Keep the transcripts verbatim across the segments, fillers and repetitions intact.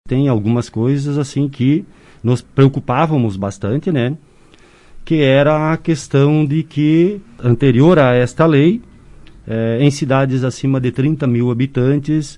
tem algumas coisas assim que nos preocupávamos bastante, né? Que era a questão de que, anterior a esta lei, eh, em cidades acima de trinta mil habitantes,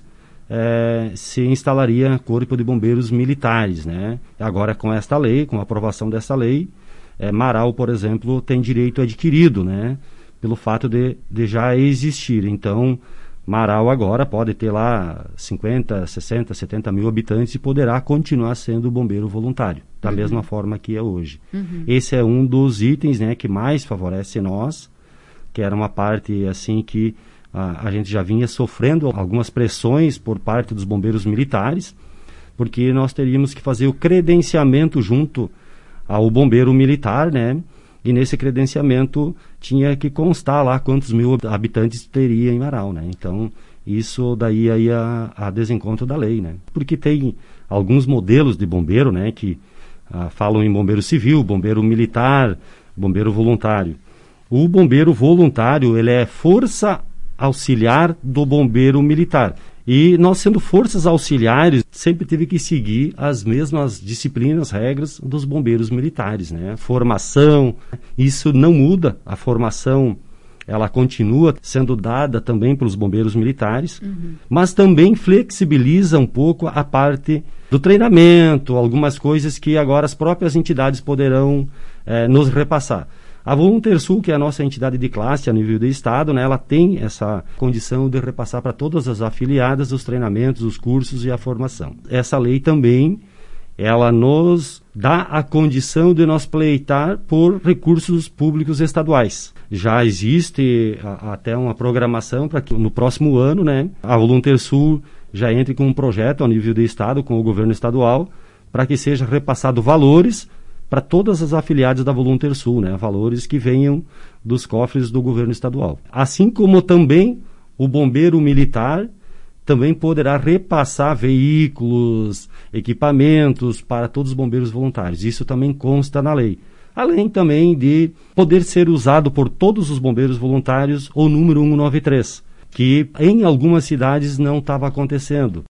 eh, se instalaria corpo de bombeiros militares, né? Agora, com esta lei, com a aprovação dessa lei, eh, Marau, por exemplo, tem direito adquirido, né? Pelo fato de, de já existir. Então, Marau agora pode ter lá cinquenta, sessenta, setenta mil habitantes e poderá continuar sendo bombeiro voluntário, da uhum. mesma forma que é hoje. Uhum. Esse é um dos itens, né, que mais favorece nós, que era uma parte assim que a, a gente já vinha sofrendo algumas pressões por parte dos bombeiros militares, porque nós teríamos que fazer o credenciamento junto ao bombeiro militar, né? E nesse credenciamento tinha que constar lá quantos mil habitantes teria em Marau, né? Então, isso daí aí a, a desencontro da lei, né? Porque tem alguns modelos de bombeiro, né? Que ah, falam em bombeiro civil, bombeiro militar, bombeiro voluntário. O bombeiro voluntário, ele é força auxiliar do bombeiro militar. E nós, sendo forças auxiliares, sempre teve que seguir as mesmas disciplinas, regras dos bombeiros militares, né? Formação, isso não muda. A formação, ela continua sendo dada também para os bombeiros militares, uhum. mas também flexibiliza um pouco a parte do treinamento, algumas coisas que agora as próprias entidades poderão eh, nos repassar. A Voluntersul, que é a nossa entidade de classe a nível do Estado, né, ela tem essa condição de repassar para todas as afiliadas os treinamentos, os cursos e a formação. Essa lei também, ela nos dá a condição de nós pleitar por recursos públicos estaduais. Já existe a, até uma programação para que no próximo ano, né, a Voluntersul já entre com um projeto a nível do Estado, com o governo estadual, para que seja repassado valores para todas as afiliadas da Voluntersul, né? Valores que venham dos cofres do governo estadual. Assim como também o bombeiro militar também poderá repassar veículos, equipamentos para todos os bombeiros voluntários. Isso também consta na lei. Além também de poder ser usado por todos os bombeiros voluntários o número cento e noventa e três, que em algumas cidades não estava acontecendo.